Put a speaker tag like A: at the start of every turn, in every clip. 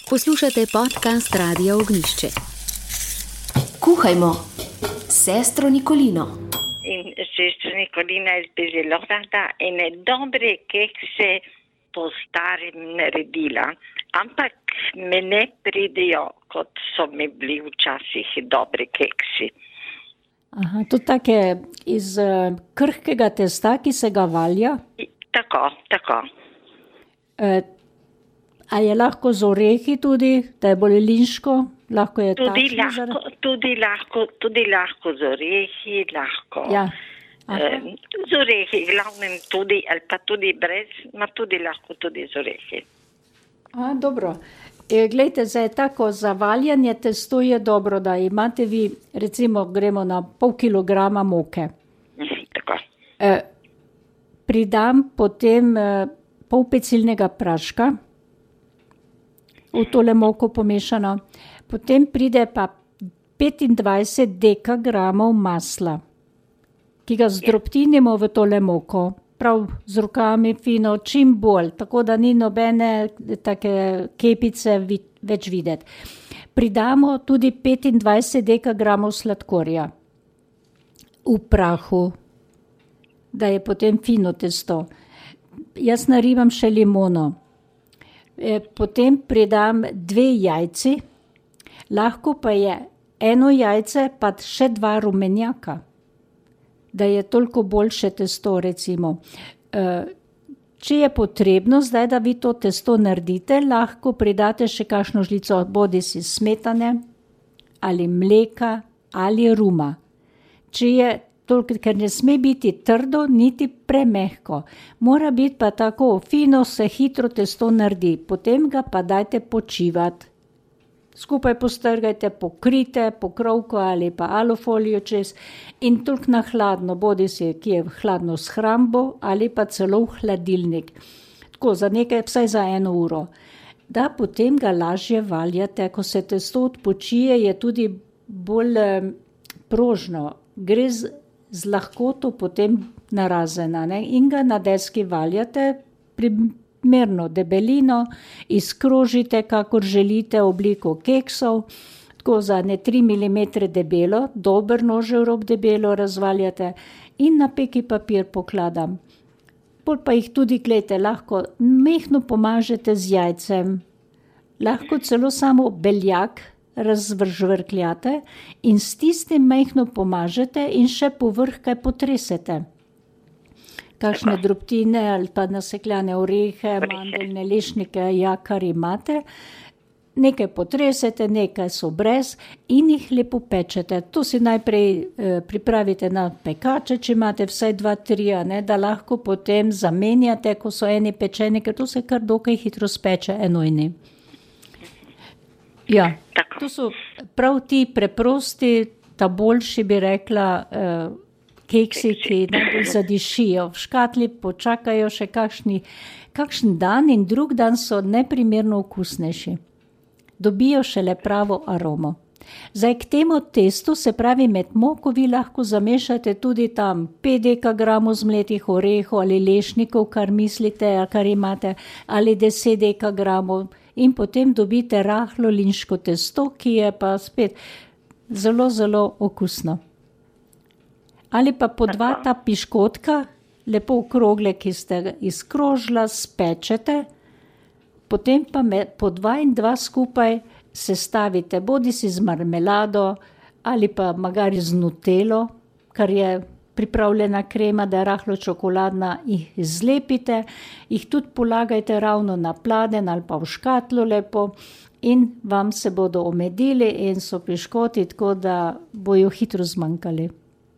A: Poslušate podcast Radia Ognjišče.
B: Kuhajmo s sestro Nikolino.
C: In sestra Nikolina je zelo rada ene dobre kekse po starem naredila, ampak me ne pridejo, kot so mi bili včasih dobre keksi.
D: Aha, to take iz krhkega testa, ki se ga valja?
C: Tako.
D: A je lahko z orehi tudi, da je bolj linško? Lahko je
C: tudi lahko z orehi, lahko.
D: Ja.
C: Z orehi, glavnem tudi, ali pa tudi brez, tudi lahko tudi z orehi.
D: Dobro. Glejte, zdaj tako zavaljanje testo je dobro, da imate vi, recimo gremo na pol kilograma moke.
C: Tako.
D: Pridam potem pol pecilnega praška, v tole moko pomešano. Potem pride pa 25 dekagramov masla, ki ga zdrobtinimo v tole moko. Prav z rokami fino, čim bolj, tako da ni nobene take kepice več videti. Pridamo tudi 25 dekagramov sladkorja v prahu, da je potem fino testo. Jaz naribam še limono. Potem pridam 2 jajci, lahko pa je 1 jajce pa še 2 rumenjaka, da je toliko boljše testo, recimo. Če je potrebno zdaj, da vi to testo naredite, lahko pridate še kakšno žlico bodisi smetane ali mleka ali ruma. Če je toliko, ker ne sme biti trdo, niti premehko. Mora biti pa tako fino, se hitro testo naredi. Potem ga pa dajte počivati. Skupaj postrgajte, pokrite, pokrovko ali pa alufolijo čez in toliko na hladno, bodisi, ki je hladno shrambo ali pa celo v hladilnik. Tako za nekaj, vsaj za 1 uro. Da potem ga lažje valjate, ko se testo odpočije, je tudi bolj prožno. Gre z lahkoto potem narazena, ne? In ga na deski valjate primerno debelino, izkrožite, kakor želite obliko keksov, tako za 3 mm debelo, dober nožev rob debelo razvaljate in na peki papir pokladam. Pol pa jih tudi, glejte, lahko mehno pomažete z jajcem, lahko celo samo beljak razžvrkljate in s tistim mehno pomažete in še povrh kaj potresete. Kakšne drobtine ali pa nasekljane orehe, mandeljne, lešnike, kar imate. Nekaj potresete, nekaj so brez in jih lepo pečete. To si najprej pripravite na pekače, če imate vsaj 2-3, da lahko potem zamenjate, ko so eni pečeni, ker to se kar dokaj hitro speče enojni. Ja, to so prav ti preprosti, ta boljši bi rekla, keksi, ki najbolj zadišijo. V škatli počakajo še kakšen dan in drug dan so neprimerno okusnejši. Dobijo šele pravo aromo. Zdaj k temu testu, se pravi med moko, vi lahko zamešate tudi tam 5 dekagramov zmletih orehov ali lešnikov, kar mislite, kar imate, ali 10 dekagramov. In potem dobite rahlo linško testo, ki je pa spet zelo, zelo okusno. Ali pa po 2 ta piškotka, lepo okrogle, ki ste ga izkrožila, spečete, potem pa po 2 in 2 skupaj sestavite, bodisi z marmelado ali pa magari z nutelo, kar je pripravljena krema, da je rahlo čokoladna, jih zlepite, jih tudi polagajte ravno na pladenj ali pa v škatlo lepo in vam se bodo omedili in so piškoti, tako da bojo hitro zmanjkali.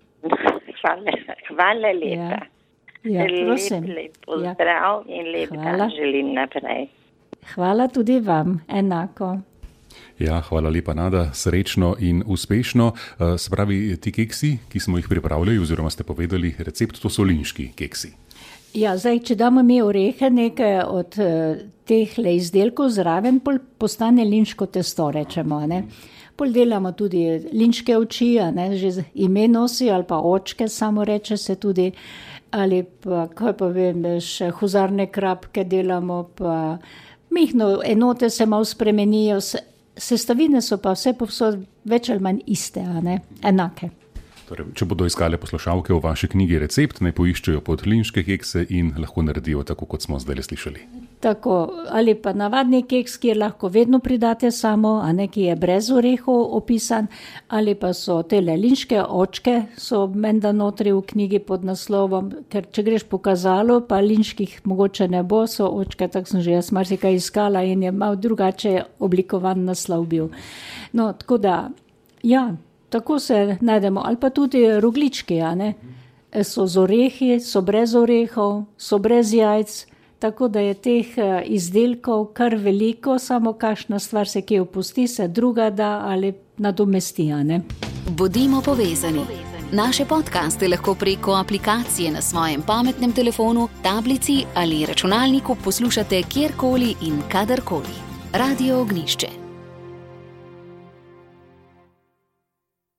C: Hvala lepa.
D: Ja, prosim.
C: Lep pozdrav in lep dan želim naprej.
D: Hvala tudi vam, enako.
E: Ja, hvala lepa, Nada, srečno in uspešno. Se pravi, ti keksi, ki smo jih pripravljali oziroma ste povedali recept, to so linški keksi.
D: Ja, zdaj, če damo mi orehe nekaj od tehle izdelkov zraven, postane linško testo, rečemo, ne. Pol delamo tudi linške oči, že ime nosijo, ali pa očke, samo reče se tudi, ali pa, kaj pa vem, še huzarne krapke delamo, pa Mihno enote se malo spremenijo, sestavine so pa vse povsod več ali manj iste, a ne? Enake.
E: Torej, če bodo iskale poslušalke v vaši knjigi recept, naj poiščejo podhlinške kekse in lahko naredijo tako, kot smo zdaj slišali.
D: Tako, ali pa navadni keks, kjer lahko vedno pridate samo, a ne, ki je brez orehov opisan, ali pa so tele linške očke, so menda notri v knjigi pod naslovom, ker če greš po kazalu, pa linških mogoče ne bo, so očke, tako sem že jaz marsikaj iskala in je malo drugače oblikovan naslov bil. No, tako da, ja, tako se najdemo, ali pa tudi rogljički, a ne? So z orehi, so brez orehov, so brez jajc, tako da je teh izdelkov kar veliko, samo kakšna stvar se kje opusti, se druga da ali nadomesti, a ne?
A: Bodimo povezani. Naše podcaste lahko preko aplikacije na svojem pametnem telefonu, tablici ali računalniku poslušate kjerkoli in kadarkoli. Radio Ognjišče.